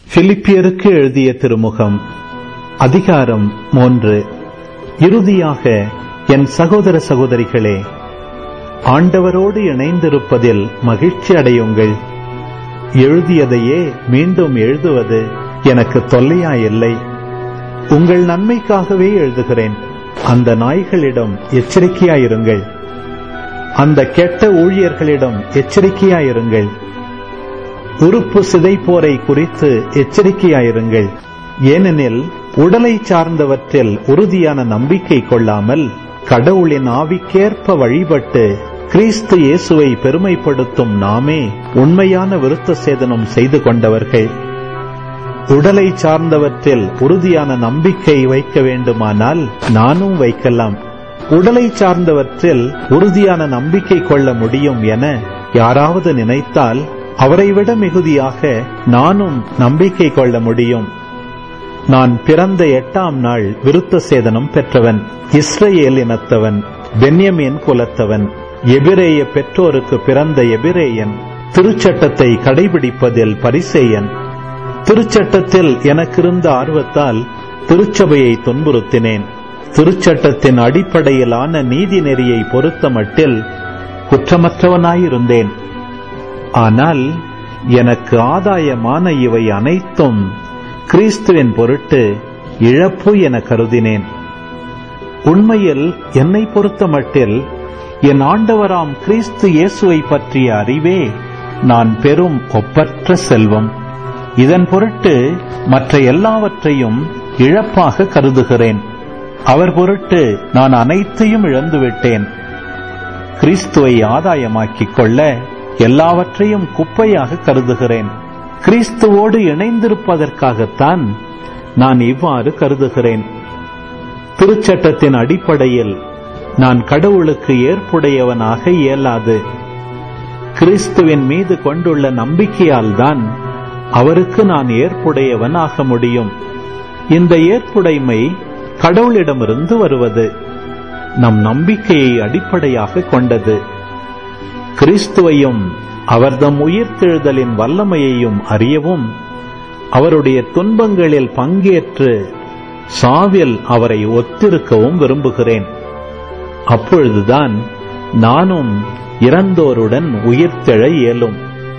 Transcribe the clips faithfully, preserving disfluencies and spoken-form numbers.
பிலிப்பியருக்கு எழுதிய திருமுகம் அதிகாரம் மூன்று. இறுதியாக என் சகோதர சகோதரிகளே, ஆண்டவரோடு இணைந்திருப்பதில் மகிழ்ச்சி அடையுங்கள். எழுதியதையே மீண்டும் எழுதுவது எனக்கு தொல்லையாயில்லை. உங்கள் நன்மைக்காகவே எழுதுகிறேன். அந்த நாய்களிடம் எச்சரிக்கையாயிருங்கள். அந்த கெட்ட ஊழியர்களிடம் எச்சரிக்கையாயிருங்கள். உறுப்பு சிதைப்போரை குறித்து எச்சரிக்கையாயிருங்கள். ஏனெனில் உடலை சார்ந்தவற்றில் உறுதியான நம்பிக்கை கொள்ளாமல் கடவுளின் ஆவிக்கேற்ப வழிபட்டு கிறிஸ்து இயேசுவை பெருமைப்படுத்தும் நாமே உண்மையான விருத்த சேதனம் செய்து கொண்டவர்கள். உடலை சார்ந்தவற்றில் உறுதியான நம்பிக்கை வைக்க வேண்டுமானால் நானும் வைக்கலாம். உடலை சார்ந்தவற்றில் உறுதியான நம்பிக்கை கொள்ள முடியும் என யாராவது நினைத்தால் அவரை விட மிகுதியாக நானும் நம்பிக்கை கொள்ள முடியும். நான் பிறந்த எட்டாம் நாள் விருத்த சேதனம் பெற்றவன். இஸ்ரவேல் இனத்தவன், பென்யமீன் குலத்தவன், எபிரேய பெற்றோருக்கு பிறந்த எபிரேயன், திருச்சட்டத்தை கடைபிடிப்பதில் பரிசேயன். திருச்சட்டத்தில் எனக்கிருந்த ஆர்வத்தால் திருச்சபையை துன்புறுத்தினேன். திருச்சட்டத்தின் அடிப்படையிலான நீதி நெறியை பொறுத்த மட்டில் குற்றமற்றவனாயிருந்தேன். ஆனால் எனக்கு ஆதாயமான இவை அனைத்தும் கிறிஸ்துவின் பொருட்டு இழப்பு என கருதினேன். உண்மையில் என்னை பொறுத்த மட்டில் என் ஆண்டவராம் கிறிஸ்து இயேசுவை பற்றிய அறிவே நான் பெரும் ஒப்பற்ற செல்வம். இதன் பொருட்டு மற்ற எல்லாவற்றையும் இழப்பாக கருதுகிறேன். அவர் பொருட்டு நான் அனைத்தையும் இழந்துவிட்டேன். கிறிஸ்துவை ஆதாயமாக்கிக் கொள்ள எல்லாவற்றையும் குப்பையாக கருதுகிறேன். கிறிஸ்துவோடு இணைந்திருப்பதற்காகத்தான் நான் இவ்வாறு கருதுகிறேன். திருச்சட்டத்தின் அடிப்படையில் நான் கடவுளுக்கு ஏற்புடையவனாக இயலாது. கிறிஸ்துவின் மீது கொண்டுள்ள நம்பிக்கையால் தான் அவருக்கு நான் ஏற்புடையவன் ஆக முடியும். இந்த ஏற்புடைமை கடவுளிடமிருந்து வருவது, நம் நம்பிக்கையை அடிப்படையாக கொண்டது. கிறிஸ்துவையும் அவர்தம் உயிர்த்தெழுதலின் வல்லமையையும் அறியவும் அவருடைய துன்பங்களில் பங்கேற்று சாவில் அவரை ஒத்திருக்கவும் விரும்புகிறேன். அப்பொழுதுதான் நானும் இறந்தோருடன் உயிர்த்தெழ இயலும்.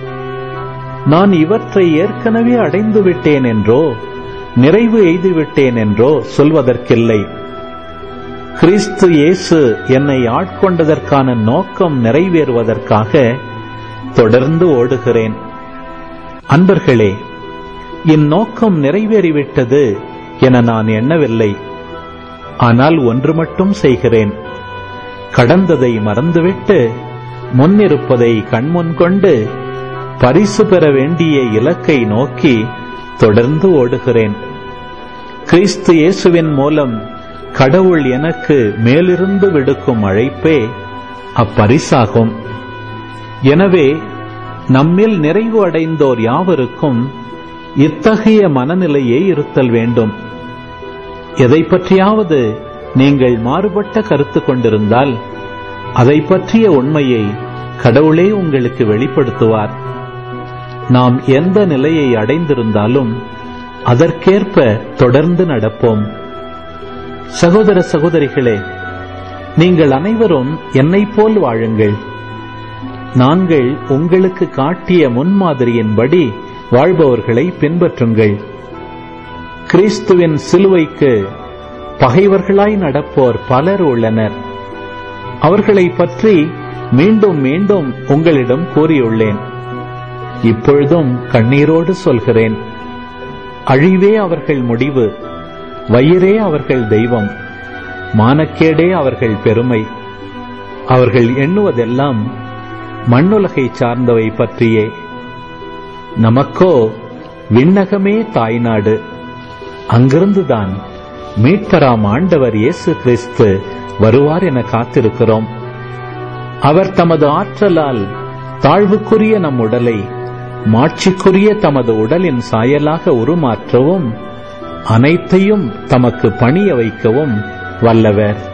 நான் இவற்றை ஏற்கனவே அடைந்து விட்டேன் என்றோ நிறைவு எய்துவிட்டேன் என்றோ சொல்வதற்கில்லை. கிறிஸ்து இயேசு என்னை ஆட்கொண்டதற்கான நோக்கம் நிறைவேறுவதற்காக தொடர்ந்து ஓடுகிறேன். அன்பர்களே, இந்நோக்கம் நிறைவேறிவிட்டது என நான் எண்ணவில்லை. ஆனால் ஒன்று மட்டும் செய்கிறேன். கடந்ததை மறந்துவிட்டு முன்னிருப்பதை கண்முன் கொண்டு பரிசு பெற வேண்டிய இலக்கை நோக்கி தொடர்ந்து ஓடுகிறேன். கிறிஸ்து இயேசுவின் மூலம் கடவுள் எனக்கு மேலிருந்து விடுக்கும் அழைப்பே அப்பரிசாகும். எனவே நம்மில் நிறைவு அடைந்தோர் யாவருக்கும் இத்தகைய மனநிலையே இருத்தல் வேண்டும். எதை பற்றியாவது நீங்கள் மாறுபட்ட கருத்து கொண்டிருந்தால் அதை பற்றிய உண்மையை கடவுளே உங்களுக்கு வெளிப்படுத்துவார். நாம் எந்த நிலையை அடைந்திருந்தாலும் அதற்கேற்ப தொடர்ந்து நடப்போம். சகோதர சகோதரிகளே, நீங்கள் அனைவரும் என்னை போல் வாழுங்கள். நாங்கள் உங்களுக்கு காட்டிய முன்மாதிரியின்படி வாழ்பவர்களை பின்பற்றுங்கள். கிறிஸ்துவின் சிலுவைக்கு பகைவர்களாய் நடப்போர் பலர் உள்ளனர். அவர்களை பற்றி மீண்டும் மீண்டும் உங்களிடம் கூறியுள்ளேன். இப்பொழுதும் கண்ணீரோடு சொல்கிறேன். அழிவே அவர்கள் முடிவு, வயிறே அவர்கள் தெய்வம், மானக்கேடே அவர்கள் பெருமை. அவர்கள் எண்ணுவதெல்லாம் மண்ணுலகை சார்ந்தவை பற்றியே. நமக்கோ விண்ணகமே தாய்நாடு. அங்கிருந்துதான் மீட்பராம் ஆண்டவர் இயேசு கிறிஸ்து வருவார் என காத்திருக்கிறோம். அவர் தமது ஆற்றலால் தாழ்வுக்குரிய நம் உடலை மாட்சிக்குரிய தமது உடலின் சாயலாக உருமாற்றவும் அனைத்தையும் தமக்கு பணிய வைக்கவும் வல்லவர்.